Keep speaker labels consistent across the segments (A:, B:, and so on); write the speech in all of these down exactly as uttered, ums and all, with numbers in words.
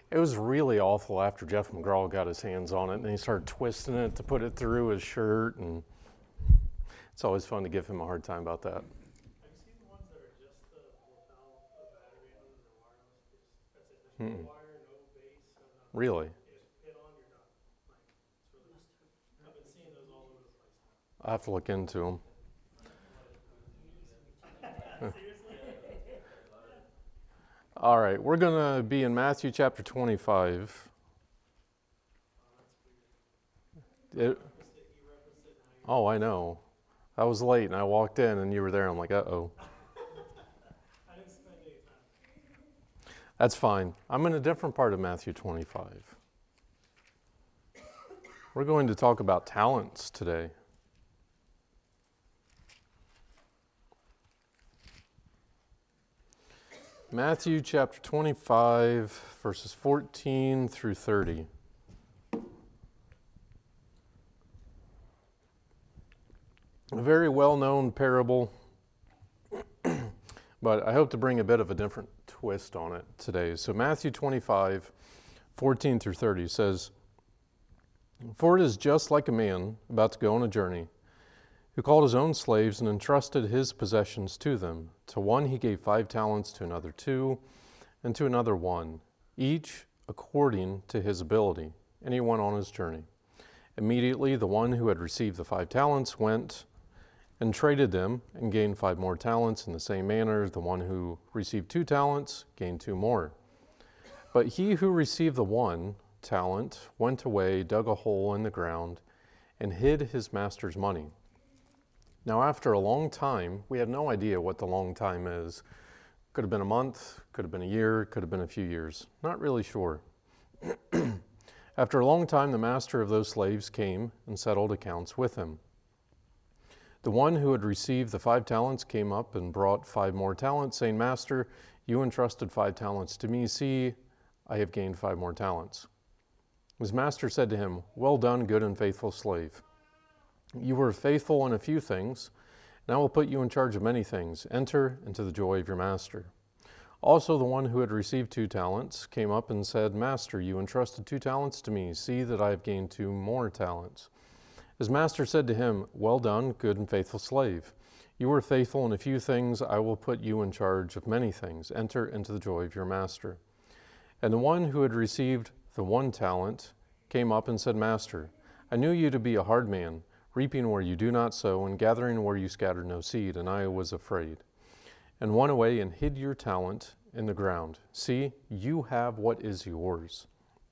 A: It was really awful after Jeff McGraw got his hands on it, and he started twisting it to put it through his shirt, and it's always fun to give him a hard time about that.
B: Have you seen the ones that are just the lapel, the battery on them, and they're wireless? Just, that's it. There's
A: Mm-mm.
B: no wire, no base, no nothing.
A: Really?
B: You just hit on, you're done. Like, it's really. I've been seeing those all over the place now.
A: I'll have to look into them.
B: Seriously?
A: All right, we're going to be in Matthew chapter twenty-five. It, oh, I know. I was late, and I walked in, and you were there. I'm like, uh-oh.
B: I didn't spend any time.
A: That's fine. I'm in a different part of Matthew twenty-five. We're going to talk about talents today. Matthew chapter twenty-five, verses fourteen through thirty. A very well-known parable, but I hope to bring a bit of a different twist on it today. So Matthew twenty-five, fourteen through thirty says, "For it is just like a man about to go on a journey, who called his own slaves and entrusted his possessions to them. To one he gave five talents, to another two, and to another one, each according to his ability. And he went on his journey. Immediately the one who had received the five talents went and traded them and gained five more talents. In the same manner, the one who received two talents gained two more. But he who received the one talent went away, dug a hole in the ground, and hid his master's money. Now, after a long time," we have no idea what the long time is. Could have been a month, could have been a year, could have been a few years. Not really sure. "After a long time, the master of those slaves came and settled accounts with him. The one who had received the five talents came up and brought five more talents, saying, 'Master, you entrusted five talents to me. See, I have gained five more talents.' His master said to him, 'Well done, good and faithful slave. You were faithful in a few things, and I will put you in charge of many things. Enter into the joy of your master.' Also the one who had received two talents came up and said, 'Master, you entrusted two talents to me. See that I have gained two more talents.' His master said to him, 'Well done, good and faithful slave. You were faithful in a few things. I will put you in charge of many things. Enter into the joy of your master.' And the one who had received the one talent came up and said, 'Master, I knew you to be a hard man, reaping where you do not sow, and gathering where you scattered no seed, and I was afraid, and went away and hid your talent in the ground. See, you have what is yours.'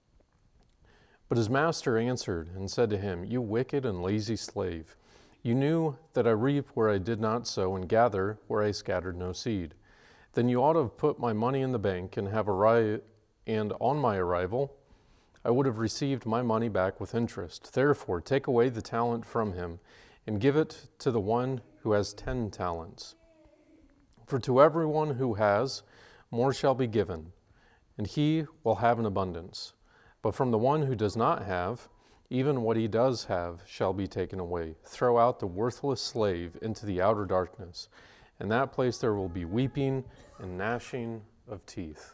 A: But his master answered and said to him, 'You wicked and lazy slave, you knew that I reap where I did not sow, and gather where I scattered no seed. Then you ought to have put my money in the bank, and have arri- and on my arrival I would have received my money back with interest. Therefore, take away the talent from him and give it to the one who has ten talents. For to everyone who has, more shall be given, and he will have an abundance. But from the one who does not have, even what he does have shall be taken away. Throw out the worthless slave into the outer darkness. In that place there will be weeping and gnashing of teeth."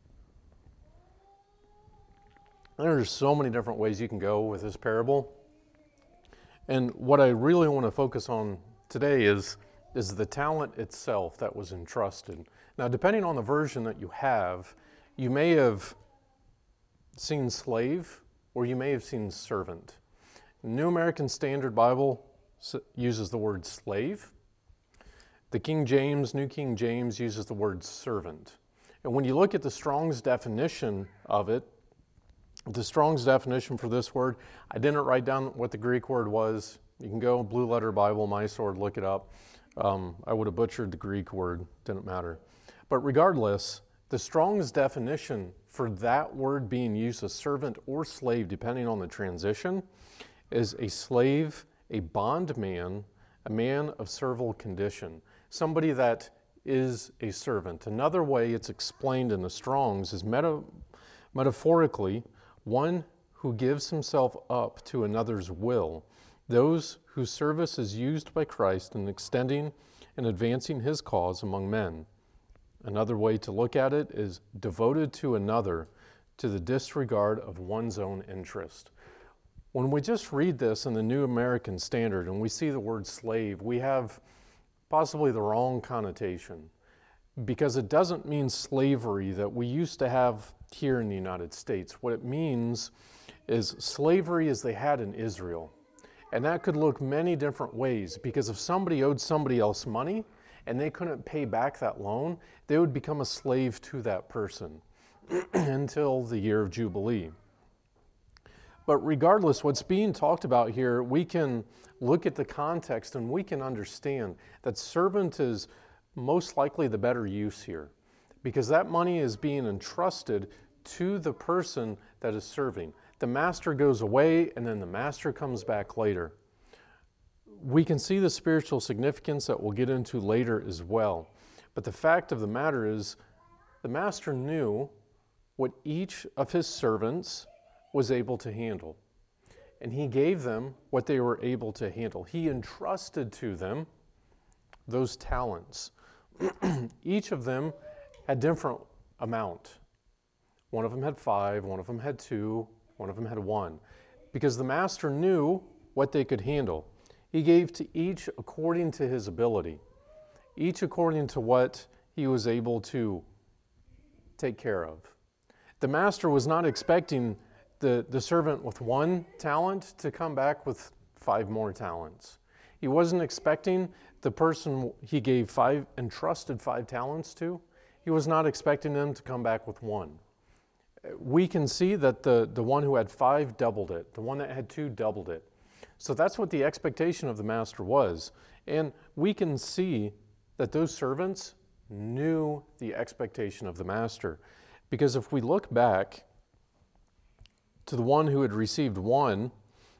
A: There's so many different ways you can go with this parable. And what I really want to focus on today is, is the talent itself that was entrusted. Now, depending on the version that you have, you may have seen slave or you may have seen servant. New American Standard Bible uses the word slave. The King James, New King James uses the word servant. And when you look at the Strong's definition of it, the Strong's definition for this word, I didn't write down what the Greek word was. You can go Blue Letter Bible, My Sword, look it up. Um, I would have butchered the Greek word, didn't matter. But regardless, the Strong's definition for that word being used as servant or slave, depending on the transition, is a slave, a bondman, a man of servile condition, somebody that is a servant. Another way it's explained in the Strong's is meta- metaphorically, one who gives himself up to another's will, those whose service is used by Christ in extending and advancing his cause among men. Another way to look at it is devoted to another to the disregard of one's own interest. When we just read this in the New American Standard and we see the word slave, we have possibly the wrong connotation, because it doesn't mean slavery that we used to have here in the United States. What it means is slavery as they had in Israel. And that could look many different ways, because if somebody owed somebody else money and they couldn't pay back that loan, they would become a slave to that person until the year of Jubilee. But regardless, what's being talked about here, we can look at the context and we can understand that servant is most likely the better use here, because that money is being entrusted to the person that is serving. The master goes away and then the master comes back later. We can see the spiritual significance that we'll get into later as well. But the fact of the matter is, the master knew what each of his servants was able to handle. And he gave them what they were able to handle. He entrusted to them those talents. Each of them had different amount. One of them had five, one of them had two, one of them had one. Because the master knew what they could handle. He gave to each according to his ability, each according to what he was able to take care of. The master was not expecting the, the servant with one talent to come back with five more talents. He wasn't expecting the person he gave five, entrusted five talents to, he was not expecting them to come back with one. We can see that the, the one who had five doubled it, the one that had two doubled it. So that's what the expectation of the master was. And we can see that those servants knew the expectation of the master. Because if we look back to the one who had received one,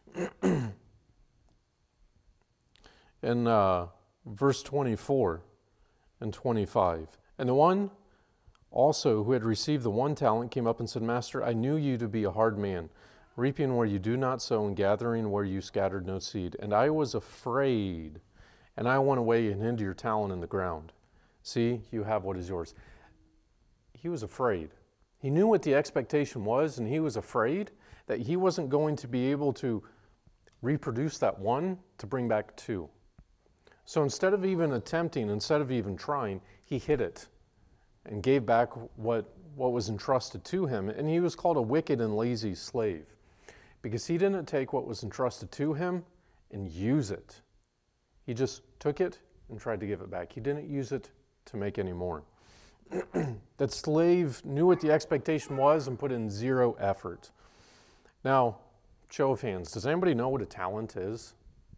A: in uh, verse twenty-four and twenty-five, and the one also who had received the one talent came up and said, Master, I knew you to be a hard man, reaping where you do not sow and gathering where you scattered no seed. And I was afraid, and I went away and hid your talent in the ground. See, you have what is yours. He was afraid. He knew what the expectation was, and he was afraid that he wasn't going to be able to reproduce that one to bring back two. So instead of even attempting, instead of even trying, he hid it and gave back what, what was entrusted to him. And he was called a wicked and lazy slave because he didn't take what was entrusted to him and use it. He just took it and tried to give it back. He didn't use it to make any more. That slave knew what the expectation was and put in zero effort. Now, show of hands, does anybody know what a talent is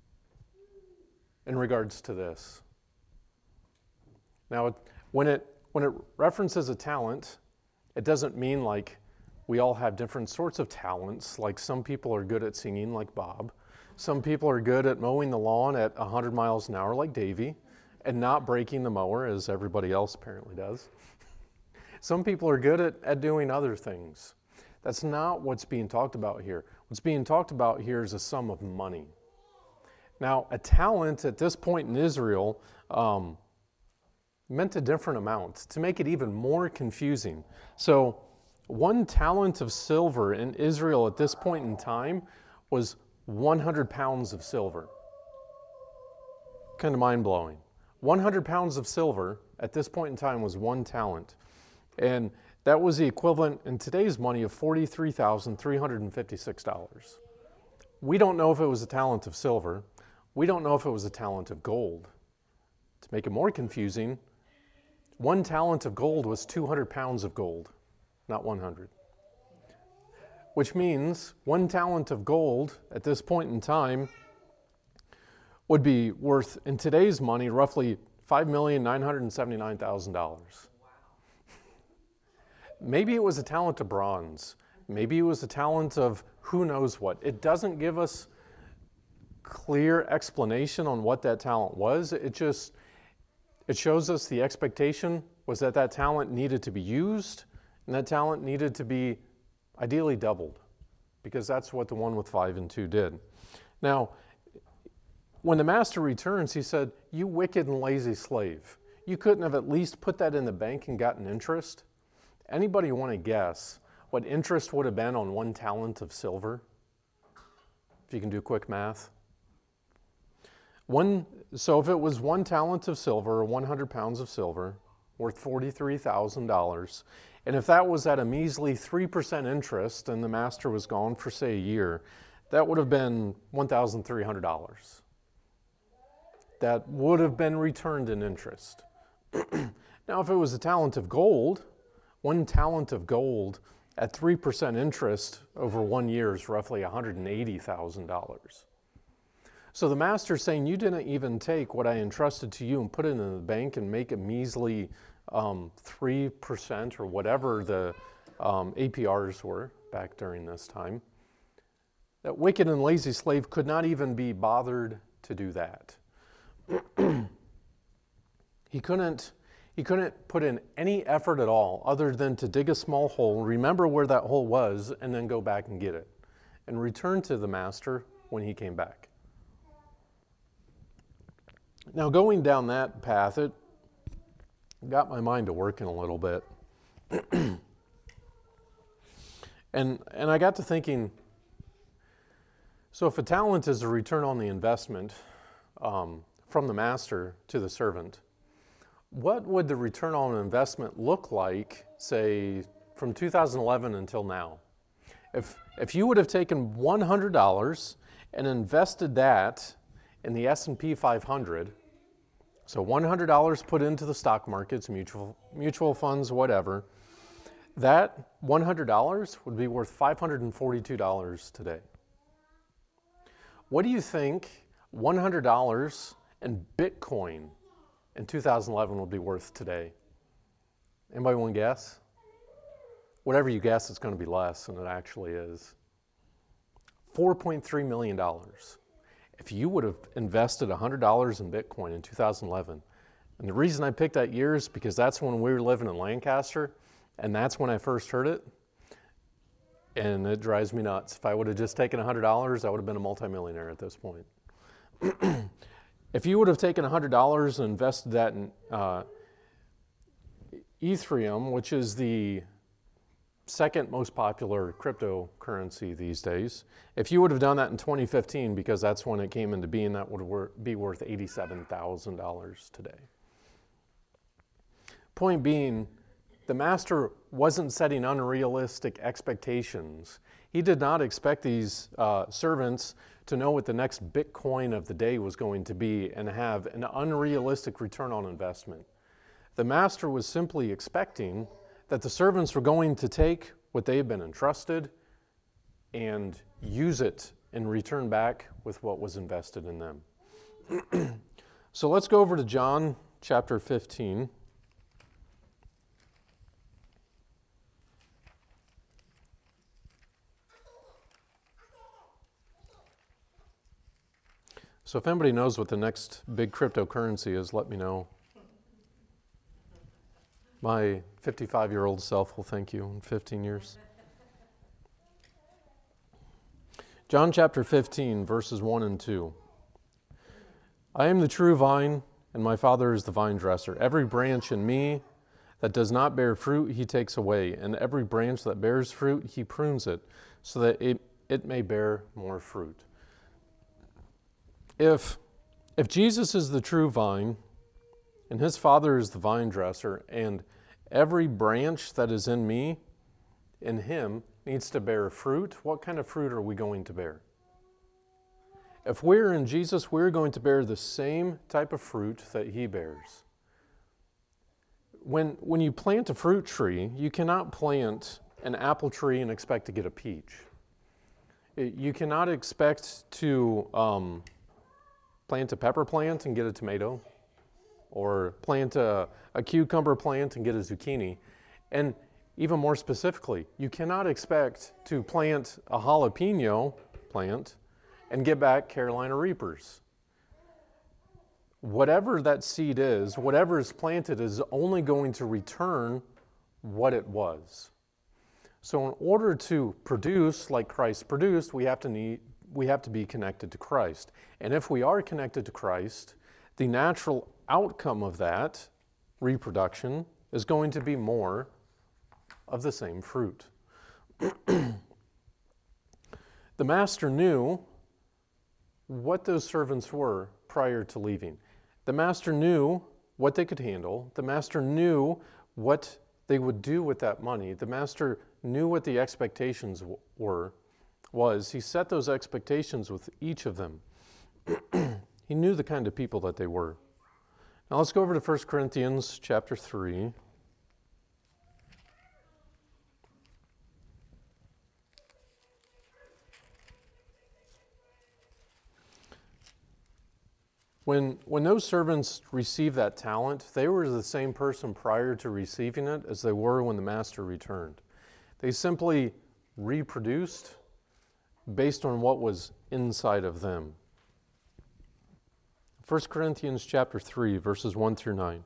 A: in regards to this? Now, when it when it references a talent, it doesn't mean like we all have different sorts of talents. Like some people are good at singing like Bob. Some people are good at mowing the lawn at one hundred miles an hour like Davey and not breaking the mower as everybody else apparently does. Some people are good at, at doing other things. That's not what's being talked about here. What's being talked about here is a sum of money. Now, a talent at this point in Israel um, meant a different amount to make it even more confusing. So one talent of silver in Israel at this point in time was one hundred pounds of silver. Kind of mind-blowing. one hundred pounds of silver at this point in time was one talent. And that was the equivalent in today's money of forty-three thousand three hundred fifty-six dollars. We don't know if it was a talent of silver. We don't know if it was a talent of gold. To make it more confusing, one talent of gold was two hundred pounds of gold, not one hundred. Which means one talent of gold at this point in time would be worth, in today's money, roughly five million nine hundred seventy-nine thousand dollars. Maybe it was a talent of bronze. Maybe it was a talent of who knows what. It doesn't give us clear explanation on what that talent was. It just, it shows us the expectation was that that talent needed to be used, and that talent needed to be ideally doubled, because that's what the one with five and two did. Now, when the master returns, he said, you wicked and lazy slave, you couldn't have at least put that in the bank and gotten interest? Anybody want to guess what interest would have been on one talent of silver? If you can do quick math. One, so if it was one talent of silver or one hundred pounds of silver, worth forty-three thousand dollars, and if that was at a measly three percent interest and the master was gone for, say, a year, that would have been one thousand three hundred dollars. That would have been returned in interest. Now, if it was a talent of gold, one talent of gold at three percent interest over one year is roughly one hundred eighty thousand dollars. So the master's saying, you didn't even take what I entrusted to you and put it in the bank and make a measly um, three percent or whatever the um, A P Rs were back during this time. That wicked and lazy slave could not even be bothered to do that. he couldn't he couldn't put in any effort at all other than to dig a small hole, remember where that hole was, and then go back and get it, and return to the master when he came back. Now, going down that path, it got my mind to working a little bit. and and I got to thinking, so if a talent is a return on the investment um, from the master to the servant, what would the return on investment look like, say, from two thousand eleven until now? If, if you would have taken one hundred dollars and invested that in the S and P five hundred, so one hundred dollars put into the stock markets, mutual, mutual funds, whatever, that one hundred dollars would be worth five hundred forty-two dollars today. What do you think one hundred dollars in Bitcoin in two thousand eleven would be worth today? Anybody want to guess? Whatever you guess, it's going to be less than it actually is. four point three million dollars. If you would have invested one hundred dollars in Bitcoin in two thousand eleven, and the reason I picked that year is because that's when we were living in Lancaster, and that's when I first heard it, and it drives me nuts. If I would have just taken one hundred dollars, I would have been a multimillionaire at this point. If you would have taken one hundred dollars and invested that in uh, Ethereum, which is the second most popular cryptocurrency these days, if you would have done that in twenty fifteen, because that's when it came into being, that would wor- be worth eighty-seven thousand dollars today. Point being, the master wasn't setting unrealistic expectations. He did not expect these uh, servants to know what the next Bitcoin of the day was going to be and have an unrealistic return on investment. The master was simply expecting that the servants were going to take what they've been entrusted and use it and return back with what was invested in them. So let's go over to John chapter fifteen. So if anybody knows what the next big cryptocurrency is, let me know. My fifty-five-year-old self will thank you in fifteen years. John chapter fifteen, verses one and two. I am the true vine, and my Father is the vine dresser. Every branch in me that does not bear fruit, he takes away. And every branch that bears fruit, he prunes it, so that it, it may bear more fruit. If, if Jesus is the true vine, and his Father is the vine dresser, and every branch that is in me, in him, needs to bear fruit, what kind of fruit are we going to bear? If we're in Jesus, we're going to bear the same type of fruit that he bears. When, when you plant a fruit tree, you cannot plant an apple tree and expect to get a peach. It, you cannot expect to um, plant a pepper plant and get a tomato, or plant a, a cucumber plant and get a zucchini. And even more specifically, you cannot expect to plant a jalapeno plant and get back Carolina Reapers. Whatever that seed is, whatever is planted is only going to return what it was. So in order to produce like Christ produced, we have to need, we have to be connected to Christ. And if we are connected to Christ, the natural outcome of that reproduction is going to be more of the same fruit. The master knew what those servants were prior to leaving. The master knew what they could handle. The master knew what they would do with that money. The master knew what the expectations w- were, was. He set those expectations with each of them. He knew the kind of people that they were. Now let's go over to First Corinthians chapter three. When, when those servants received that talent, they were the same person prior to receiving it as they were when the master returned. They simply reproduced based on what was inside of them. First Corinthians chapter three, verses one through nine.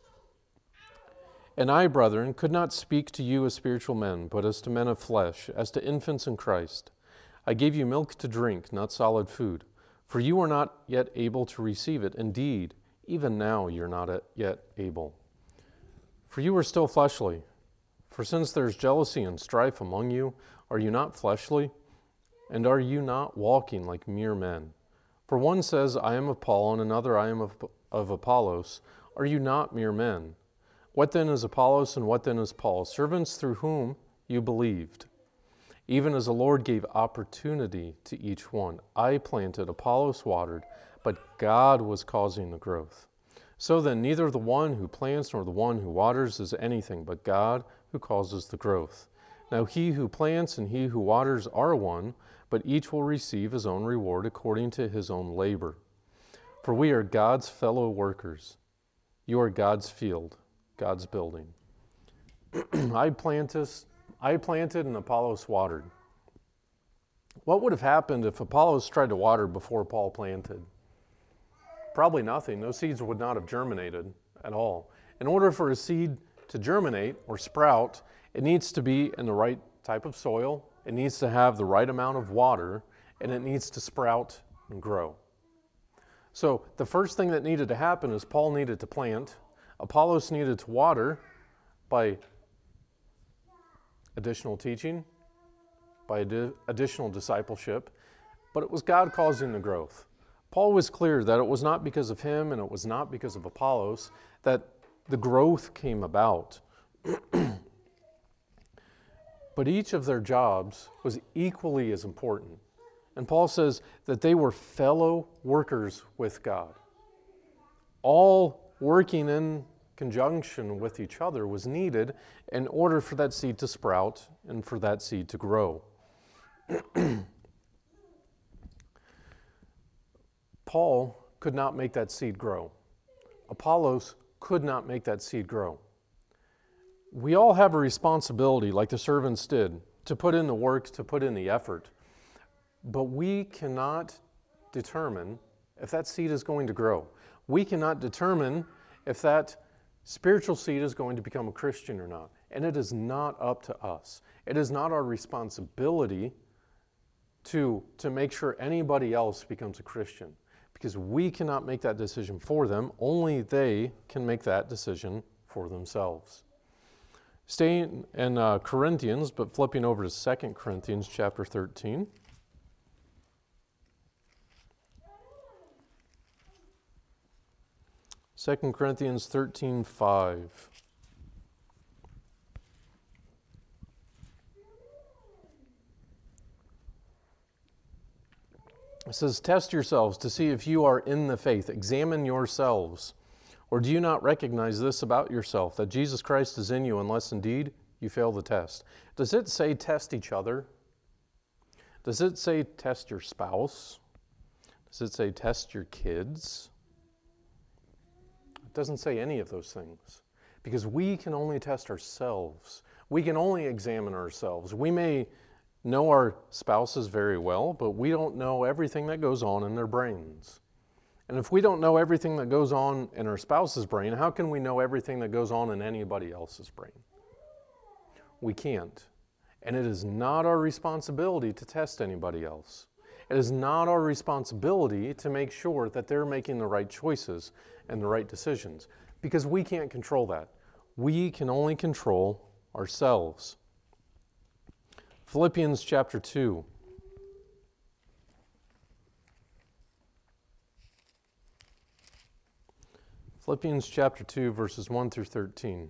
A: And I, brethren, could not speak to you as spiritual men, but as to men of flesh, as to infants in Christ. I gave you milk to drink, not solid food. For you are not yet able to receive it. Indeed, even now you're not yet able. For you are still fleshly. For since there is jealousy and strife among you, are you not fleshly? And are you not walking like mere men? For one says, I am of Paul, and another, I am of, of Apollos. Are you not mere men? What then is Apollos, and what then is Paul? Servants through whom you believed. Even as the Lord gave opportunity to each one. I planted, Apollos watered, but God was causing the growth. So then, neither the one who plants nor the one who waters is anything, but God who causes the growth. Now he who plants and he who waters are one, but each will receive his own reward according to his own labor. For we are God's fellow workers. You are God's field, God's building. I planted, I planted and Apollos watered. What would have happened if Apollos tried to water before Paul planted? Probably nothing. Those seeds would not have germinated at all. In order for a seed to germinate or sprout, it needs to be in the right type of soil, it needs to have the right amount of water, and it needs to sprout and grow. So the first thing that needed to happen is Paul needed to plant, Apollos needed to water by additional teaching, by adi- additional discipleship, but it was God causing the growth. Paul was clear that it was not because of him and it was not because of Apollos that the growth came about. But each of their jobs was equally as important. And Paul says that they were fellow workers with God. All working in conjunction with each other was needed in order for that seed to sprout and for that seed to grow. Paul could not make that seed grow. Apollos could not make that seed grow. We all have a responsibility, like the servants did, to put in the work, to put in the effort. But we cannot determine if that seed is going to grow. We cannot determine if that spiritual seed is going to become a Christian or not. And it is not up to us. It is not our responsibility to, to make sure anybody else becomes a Christian, because we cannot make that decision for them. Only they can make that decision for themselves. Staying in uh, Corinthians, but flipping over to Second Corinthians chapter thirteen. Second Corinthians thirteen five. It says, test yourselves to see if you are in the faith. Examine yourselves. Or do you not recognize this about yourself, that Jesus Christ is in you, unless indeed you fail the test? Does it say test each other? Does it say test your spouse? Does it say test your kids? It doesn't say any of those things, because we can only test ourselves. We can only examine ourselves. We may know our spouses very well, but we don't know everything that goes on in their brains. And if we don't know everything that goes on in our spouse's brain, how can we know everything that goes on in anybody else's brain? We can't. And it is not our responsibility to test anybody else. It is not our responsibility to make sure that they're making the right choices and the right decisions, because we can't control that. We can only control ourselves. Philippians chapter two. Philippians chapter two, verses one through thirteen.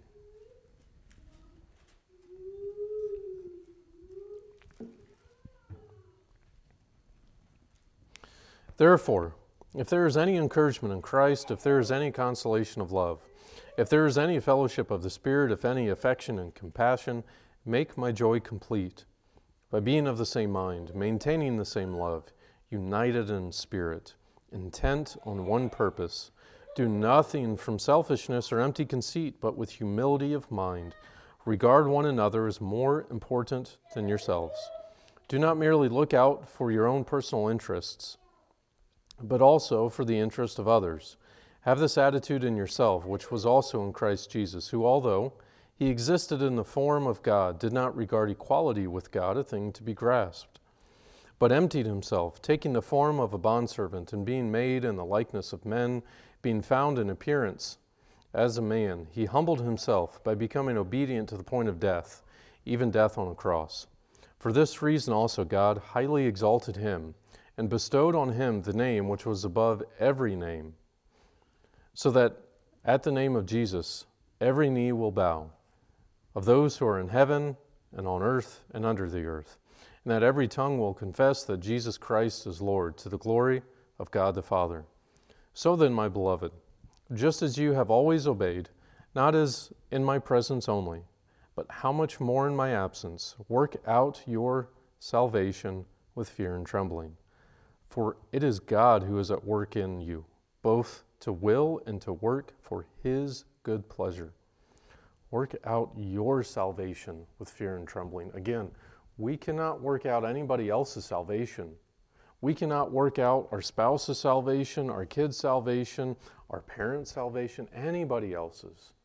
A: Therefore, if there is any encouragement in Christ, if there is any consolation of love, if there is any fellowship of the Spirit, if any affection and compassion, make my joy complete by being of the same mind, maintaining the same love, united in spirit, intent on one purpose. Do nothing from selfishness or empty conceit, but with humility of mind. Regard one another as more important than yourselves. Do not merely look out for your own personal interests, but also for the interest of others. Have this attitude in yourself, which was also in Christ Jesus, who, although he existed in the form of God, did not regard equality with God a thing to be grasped, but emptied himself, taking the form of a bondservant, and being made in the likeness of men, being found in appearance as a man, he humbled himself by becoming obedient to the point of death, even death on a cross. For this reason also God highly exalted him, and bestowed on him the name which was above every name, so that at the name of Jesus every knee will bow, of those who are in heaven and on earth and under the earth, and that every tongue will confess that Jesus Christ is Lord, to the glory of God the Father. So then, my beloved, just as you have always obeyed, not as in my presence only, but how much more in my absence, work out your salvation with fear and trembling. For it is God who is at work in you, both to will and to work for his good pleasure. Work out your salvation with fear and trembling. Again, we cannot work out anybody else's salvation. We cannot work out our spouse's salvation, our kids' salvation, our parents' salvation, anybody else's.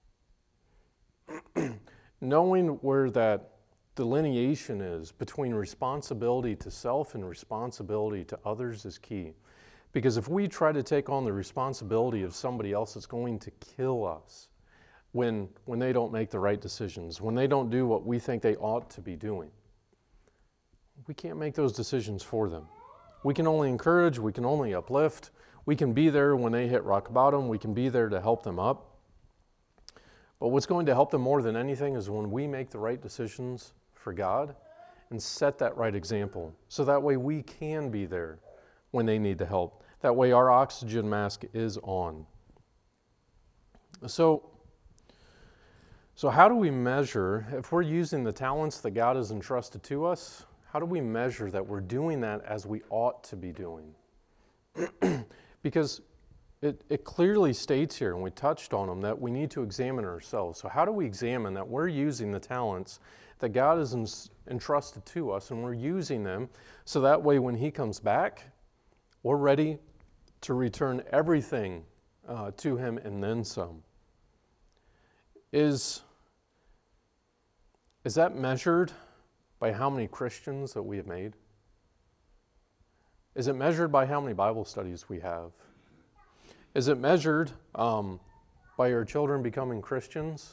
A: Knowing where that delineation is between responsibility to self and responsibility to others is key. Because if we try to take on the responsibility of somebody else, it's going to kill us when, when they don't make the right decisions, when they don't do what we think they ought to be doing. We can't make those decisions for them. We can only encourage, we can only uplift, we can be there when they hit rock bottom, we can be there to help them up. But what's going to help them more than anything is when we make the right decisions for God and set that right example. So that way we can be there when they need the help. That way our oxygen mask is on. So, so how do we measure, if we're using the talents that God has entrusted to us, how do we measure that we're doing that as we ought to be doing? Because it, it clearly states here, and we touched on them, that we need to examine ourselves. So how do we examine that we're using the talents that God has en- entrusted to us, and we're using them so that way when he comes back, we're ready to return everything uh, to him and then some? Is, is that measured by how many Christians that we have made? Is it measured by how many Bible studies we have? Is it measured um, by our children becoming Christians?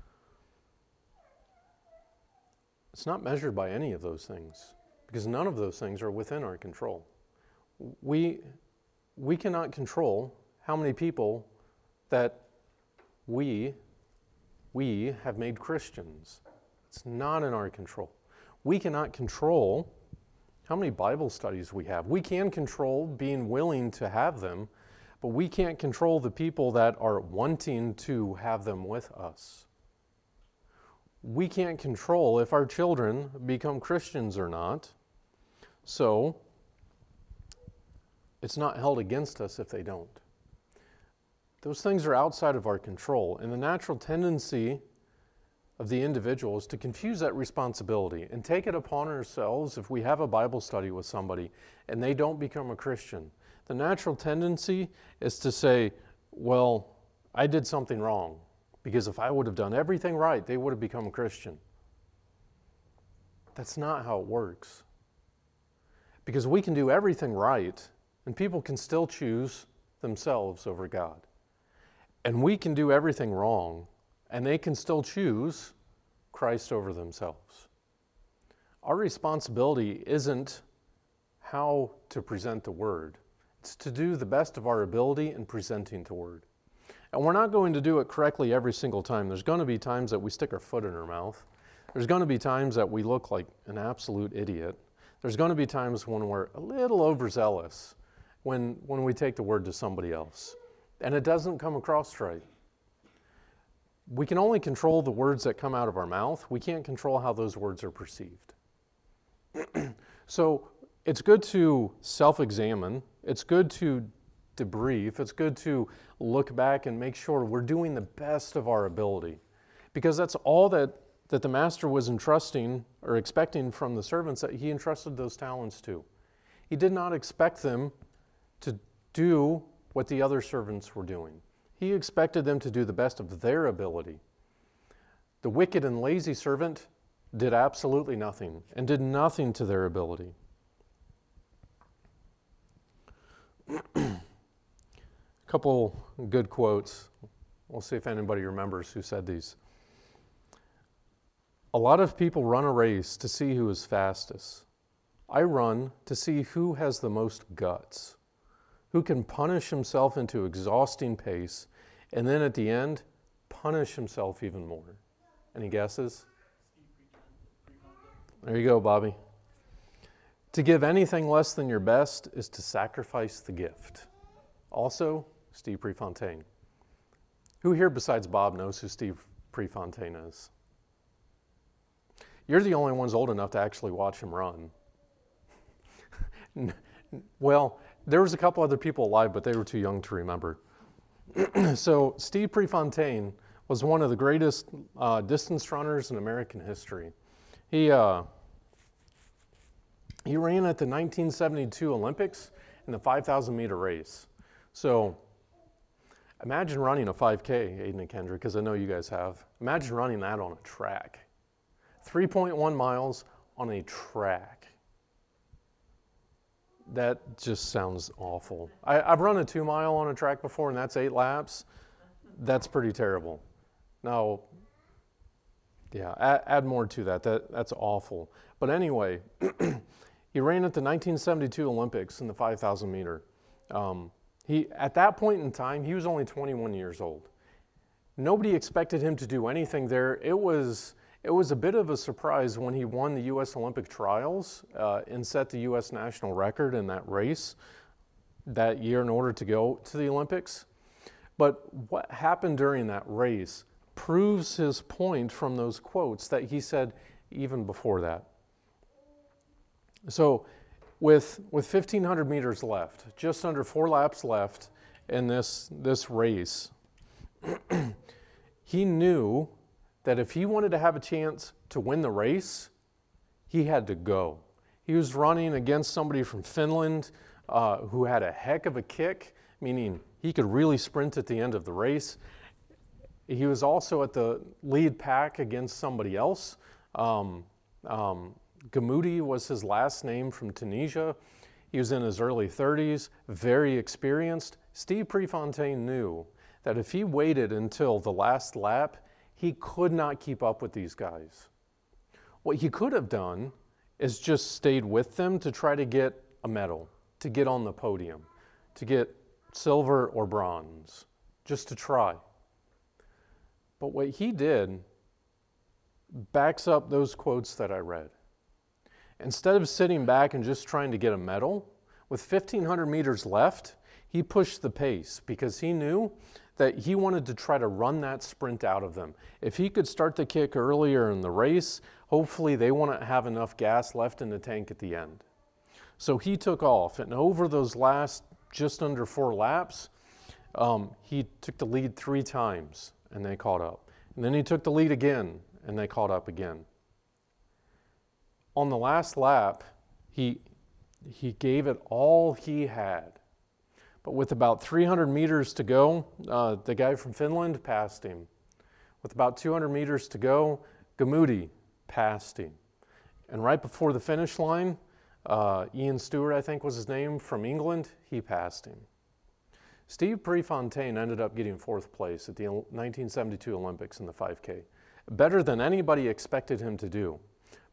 A: It's not measured by any of those things, because none of those things are within our control. We, we cannot control how many people that we, we have made Christians. It's not in our control. We cannot control how many Bible studies we have. We can control being willing to have them, but we can't control the people that are wanting to have them with us. We can't control if our children become Christians or not, so it's not held against us if they don't. Those things are outside of our control, and the natural tendency of the individual is to confuse that responsibility and take it upon ourselves if we have a Bible study with somebody and they don't become a Christian. The natural tendency is to say, well, I did something wrong, because if I would have done everything right, they would have become a Christian. That's not how it works. Because we can do everything right, and people can still choose themselves over God. And we can do everything wrong, and they can still choose Christ over themselves. our responsibility isn't how to present the word. It's to do the best of our ability in presenting the word. And we're not going to do it correctly every single time. There's going to be times that we stick our foot in our mouth. There's going to be times that we look like an absolute idiot. There's going to be times when we're a little overzealous when, when we take the word to somebody else. And it doesn't come across right. We can only control the words that come out of our mouth. We can't control how those words are perceived. So it's good to self-examine. It's good to debrief. It's good to look back and make sure we're doing the best of our ability. Because that's all that, that the master was entrusting or expecting from the servants that he entrusted those talents to. He did not expect them to do what the other servants were doing. He expected them to do the best of their ability. The wicked and lazy servant did absolutely nothing and did nothing to their ability. A couple good quotes. We'll see if anybody remembers who said these. A lot of people run a race to see who is fastest. I run to see who has the most guts, who can punish himself into exhausting pace, and then at the end, punish himself even more. Any guesses? There you go, Bobby. To give anything less than your best is to sacrifice the gift. Also, Steve Prefontaine. Who here besides Bob knows who Steve Prefontaine is? You're the only ones old enough to actually watch him run. Well, there was a couple other people alive, but they were too young to remember. So Steve Prefontaine was one of the greatest uh, distance runners in American history. He uh, he ran at the nineteen seventy-two Olympics in the five thousand meter race. So imagine running a five K, Aiden and Kendra, because I know you guys have. Imagine running that on a track. three point one miles on a track. That just sounds awful. I, I've run a two mile on a track before, and that's eight laps. That's pretty terrible. Now, yeah, add, add more to that. That that's awful. But anyway, he ran at the nineteen seventy-two Olympics in the five thousand meter. Um, he at that point in time, he was only twenty-one years old. Nobody expected him to do anything there. It was it was a bit of a surprise when he won the U S Olympic trials uh, and set the U S national record in that race that year in order to go to the Olympics. But what happened during that race proves his point from those quotes that he said even before that. So with with fifteen hundred meters left, just under four laps left in this, this race, he knew that if he wanted to have a chance to win the race, he had to go. He was running against somebody from Finland uh, who had a heck of a kick, meaning he could really sprint at the end of the race. He was also at the lead pack against somebody else. Um, um, Gammoudi was his last name, from Tunisia. He was in his early thirties, very experienced. Steve Prefontaine knew that if he waited until the last lap, he could not keep up with these guys. What he could have done is just stayed with them to try to get a medal, to get on the podium, to get silver or bronze, just to try. But what he did backs up those quotes that I read. Instead of sitting back and just trying to get a medal, with fifteen hundred meters left, he pushed the pace because he knew that he wanted to try to run that sprint out of them. If he could start the kick earlier in the race, hopefully they wouldn't have enough gas left in the tank at the end. So he took off, and over those last just under four laps, um, he took the lead three times, and they caught up. And then he took the lead again, and they caught up again. On the last lap, he, he gave it all he had. But with about three hundred meters to go, uh, the guy from Finland passed him. With about two hundred meters to go, Gammoudi passed him. And right before the finish line, uh, Ian Stewart, I think was his name, from England, he passed him. Steve Prefontaine ended up getting fourth place at the nineteen seventy-two Olympics in the five K. Better than anybody expected him to do.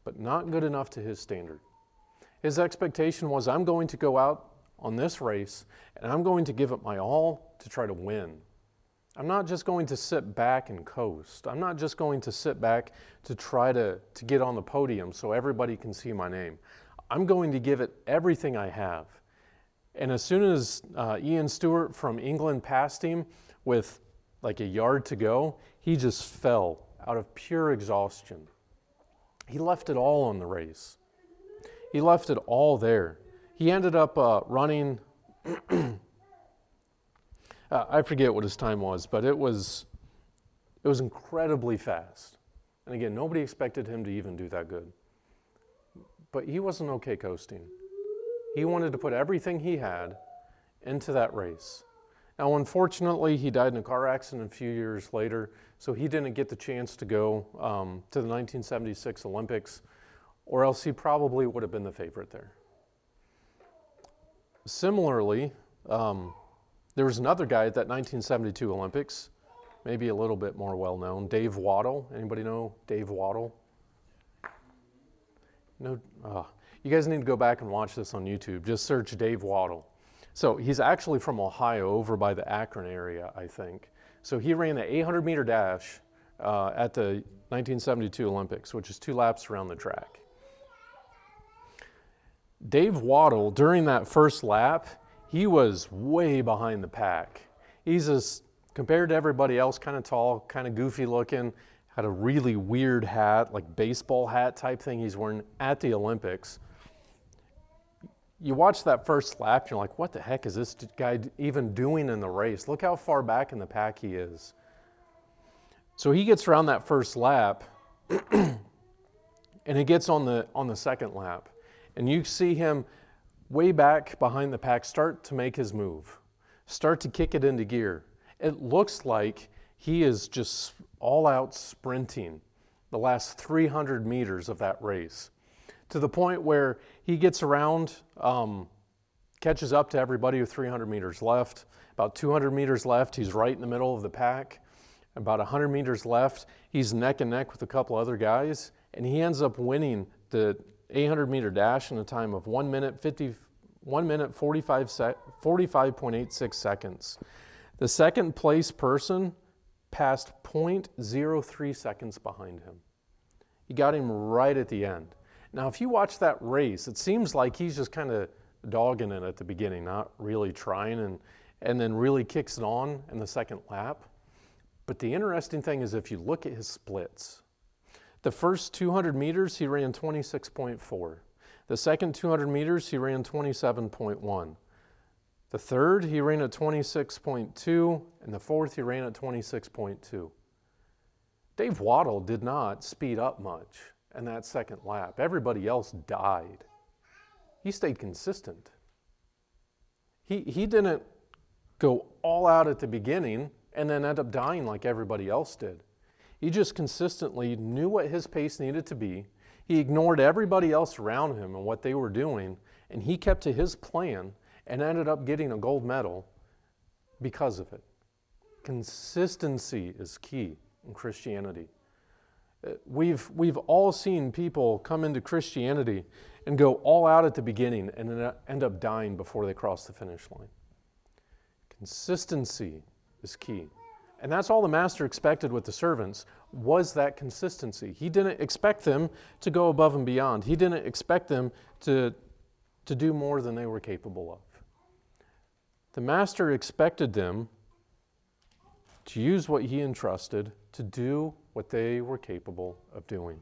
A: but not good enough to his standard. His expectation was, I'm going to go out on this race and I'm going to give it my all to try to win. I'm not just going to sit back and coast. I'm not just going to sit back to try to, to get on the podium so everybody can see my name. I'm going to give it everything I have. And as soon as uh, Ian Stewart from England passed him with like a yard to go, he just fell out of pure exhaustion. He left it all on the race. He left it all there. He ended up uh, running, uh, I forget what his time was, but it was, it was incredibly fast. And again, nobody expected him to even do that good. But he wasn't okay coasting. He wanted to put everything he had into that race. Now, unfortunately, he died in a car accident a few years later, so he didn't get the chance to go um, to the nineteen seventy-six Olympics, or else he probably would have been the favorite there. Similarly, um, there was another guy at that nineteen seventy-two Olympics, maybe a little bit more well-known, Dave Wottle. Anybody know Dave Wottle? No, uh, you guys need to go back and watch this on YouTube. Just search Dave Wottle. So he's actually from Ohio, over by the Akron area, I think. So he ran the eight hundred meter dash uh, at the nineteen seventy-two Olympics, which is two laps around the track. Dave Wottle, during that first lap, he was way behind the pack. He's just, compared to everybody else, kind of tall, kind of goofy looking, had a really weird hat, like baseball hat type thing he's wearing at the Olympics. You watch that first lap, you're like, what the heck is this guy even doing in the race? Look how far back in the pack he is. So he gets around that first lap, and he gets on the on the second lap. And you see him way back behind the pack start to make his move, start to kick it into gear. It looks like he is just all out sprinting the last three hundred meters of that race, to the point where he gets around, um, catches up to everybody with three hundred meters left. About two hundred meters left, he's right in the middle of the pack. About one hundred meters left, he's neck and neck with a couple other guys, and he ends up winning the eight hundred meter dash in a time of one minute fifty, one minute forty-five sec, forty-five point eight six seconds. The second place person passed zero point zero three seconds behind him. He got him right at the end. Now, if you watch that race, it seems like he's just kind of dogging it at the beginning, not really trying, and, and then really kicks it on in the second lap. But the interesting thing is, if you look at his splits, the first two hundred meters, he ran twenty-six point four. The second two hundred meters, he ran twenty-seven point one. The third, he ran at twenty-six point two, and the fourth, he ran at twenty-six point two. Dave Wottle did not speed up much in that second lap. Everybody else died. He stayed consistent. He, he didn't go all out at the beginning and then end up dying like everybody else did. He just consistently knew what his pace needed to be. He ignored everybody else around him and what they were doing, and he kept to his plan and ended up getting a gold medal because of it. Consistency is key in Christianity. We've, we've all seen people come into Christianity and go all out at the beginning and then end up dying before they cross the finish line. Consistency is key. And that's all the master expected with the servants, was that consistency. He didn't expect them to go above and beyond. He didn't expect them to, to do more than they were capable of. The master expected them to use what he entrusted to do what they were capable of doing.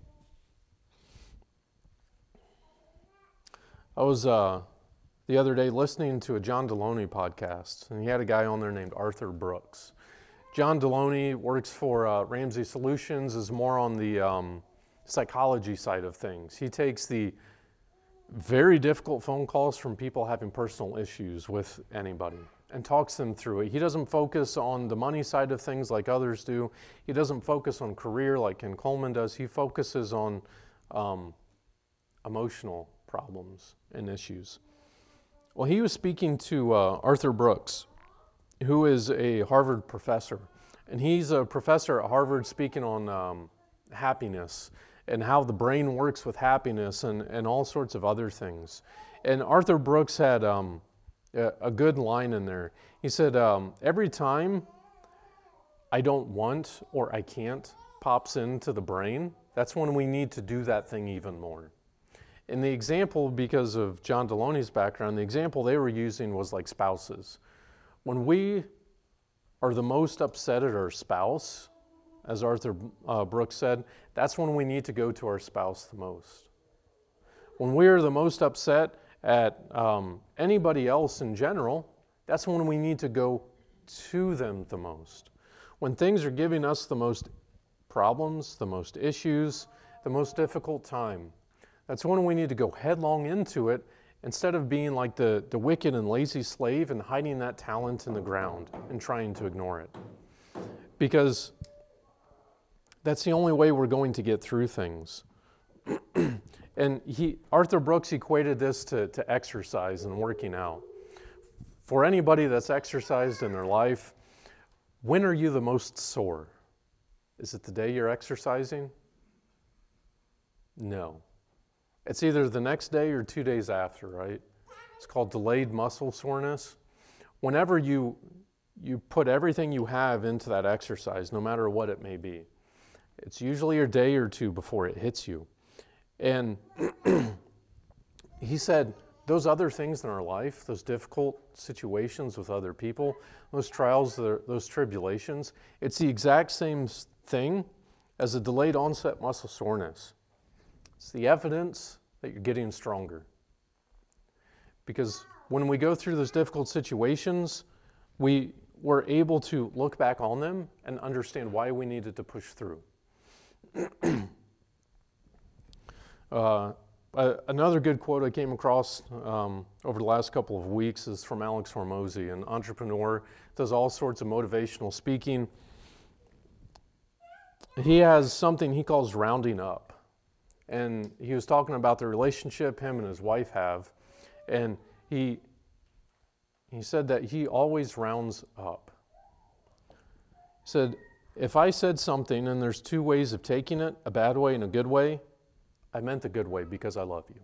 A: I was uh, the other day listening to a John Deloney podcast, and he had a guy on there named Arthur Brooks. John Deloney works for uh, Ramsey Solutions, is more on the um, psychology side of things. He takes the very difficult phone calls from people having personal issues with anybody and talks them through it. He doesn't focus on the money side of things like others do. He doesn't focus on career like Ken Coleman does. He focuses on um, emotional problems and issues. Well, he was speaking to uh, Arthur Brooks, who is a Harvard professor. And he's a professor at Harvard speaking on um, happiness and how the brain works with happiness and, and all sorts of other things. And Arthur Brooks had um, a, a good line in there. He said, um, every time I don't want or I can't pops into the brain, that's when we need to do that thing even more. And the example, because of John Deloney's background, the example they were using was like spouses. When we are the most upset at our spouse, as Arthur uh, Brooks said, that's when we need to go to our spouse the most. When we are the most upset at um, anybody else in general, that's when we need to go to them the most. When things are giving us the most problems, the most issues, the most difficult time, that's when we need to go headlong into it instead of being like the, the wicked and lazy slave and hiding that talent in the ground and trying to ignore it. Because that's the only way we're going to get through things. And he, Arthur Brooks equated this to, to exercise and working out. For anybody that's exercised in their life, when are you the most sore? Is it the day you're exercising? No. It's either the next day or two days after, right? It's called delayed muscle soreness. Whenever you, you put everything you have into that exercise, no matter what it may be, it's usually a day or two before it hits you. And he said, those other things in our life, those difficult situations with other people, those trials, those tribulations, it's the exact same thing as a delayed onset muscle soreness. It's the evidence that you're getting stronger. Because when we go through those difficult situations, we were able to look back on them and understand why we needed to push through. uh, another good quote I came across um, over the last couple of weeks is from Alex Hormozy, an entrepreneur, does all sorts of motivational speaking. He has something he calls rounding up. And he was talking about the relationship him and his wife have. And he, he said that he always rounds up. He said, if I said something and there's two ways of taking it, a bad way and a good way, I meant the good way because I love you.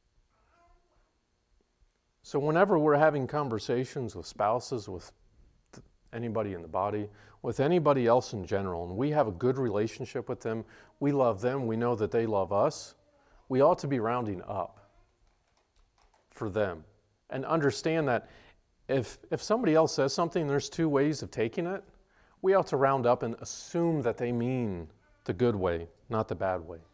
A: So whenever we're having conversations with spouses, with anybody in the body, with anybody else in general, and we have a good relationship with them, we love them, we know that they love us, we ought to be rounding up for them. And understand that if if somebody else says something, there's two ways of taking it, we ought to round up and assume that they mean the good way, not the bad way.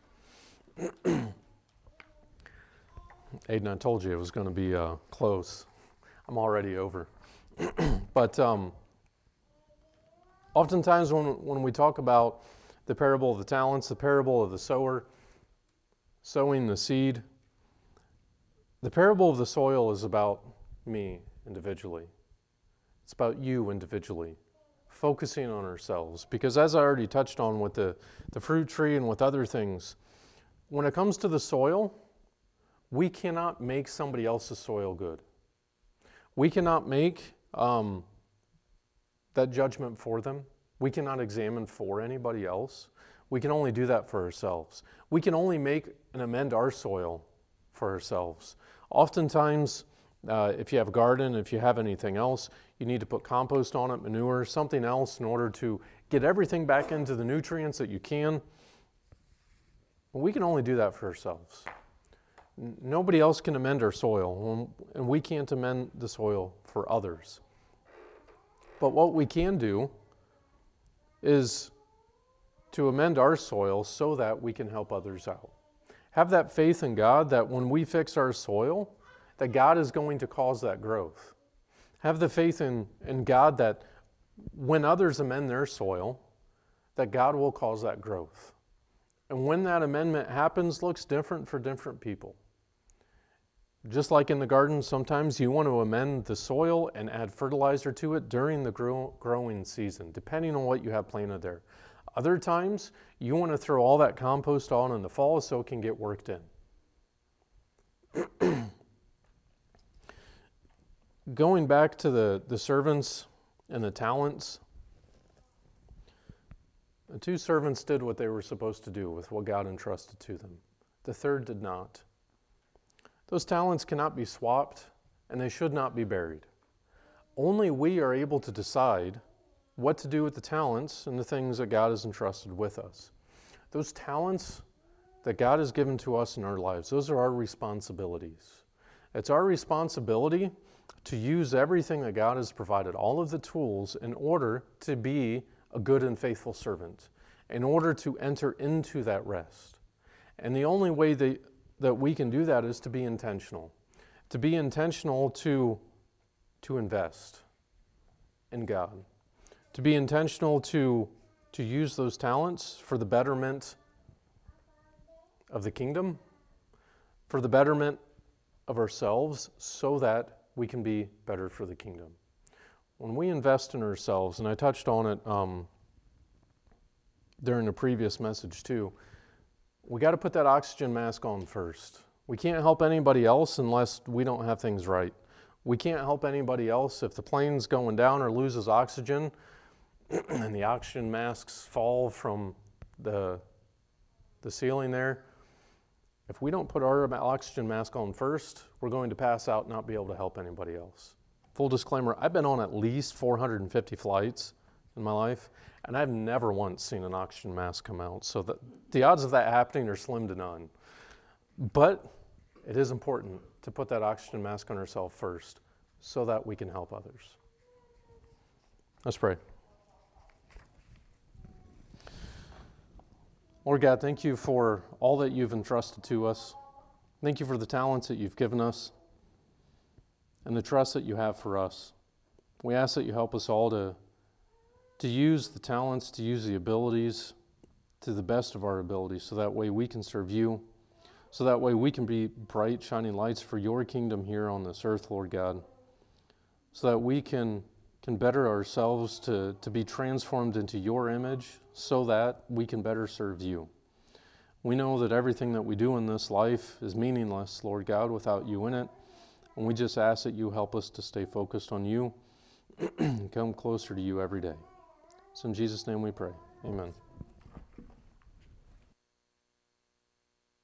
A: Aiden, I told you it was going to be uh, close. I'm already over. But um, oftentimes when, when we talk about the parable of the talents, the parable of the sower, sowing the seed, the parable of the soil is about me individually. It's about you individually, focusing on ourselves. Because as I already touched on with the, the fruit tree and with other things, when it comes to the soil, we cannot make somebody else's soil good. We cannot make um, that judgment for them. We cannot examine for anybody else. We can only do that for ourselves. We can only make and amend our soil for ourselves. Oftentimes, uh, if you have a garden, if you have anything else, you need to put compost on it, manure, something else in order to get everything back into the nutrients that you can. We can only do that for ourselves. Nobody else can amend our soil, and we can't amend the soil for others. But what we can do is to amend our soil so that we can help others out. Have that faith in God that when we fix our soil, that God is going to cause that growth. Have the faith in, in God that when others amend their soil, that God will cause that growth. And when that amendment happens, looks different for different people. Just like in the garden, sometimes you want to amend the soil and add fertilizer to it during the grow, growing season, depending on what you have planted there. Other times, you want to throw all that compost on in the fall so it can get worked in. Going back to the, the servants and the talents, The two servants did what they were supposed to do with what God entrusted to them. The third did not. Those talents cannot be swapped, and they should not be buried. Only we are able to decide what to do with the talents and the things that God has entrusted with us. Those talents that God has given to us in our lives, those are our responsibilities. It's our responsibility to use everything that God has provided, all of the tools, in order to be a good and faithful servant, in order to enter into that rest. And the only way that, that we can do that is to be intentional. To be intentional to, to invest in God. To be intentional to, to use those talents for the betterment of the kingdom, for the betterment of ourselves, so that we can be better for the kingdom. When we invest in ourselves, and I touched on it um, during a previous message too, we got to put that oxygen mask on first. We can't help anybody else unless we don't have things right. We can't help anybody else if the plane's going down or loses oxygen and the oxygen masks fall from the, the ceiling there. If we don't put our oxygen mask on first, we're going to pass out and not be able to help anybody else. Full disclaimer, I've been on at least four hundred fifty flights in my life, and I've never once seen an oxygen mask come out. So the, the odds of that happening are slim to none. But it is important to put that oxygen mask on ourselves first so that we can help others. Let's pray. Lord God, thank you for all that you've entrusted to us. Thank you for the talents that you've given us and the trust that you have for us. We ask that you help us all to, to use the talents, to use the abilities to the best of our abilities, so that way we can serve you, so that way we can be bright, shining lights for your kingdom here on this earth, Lord God, so that we can can better ourselves to, to be transformed into your image so that we can better serve you. We know that everything that we do in this life is meaningless, Lord God, without you in it. And we just ask that you help us to stay focused on you and come closer to you every day. So in Jesus' name we pray. Amen.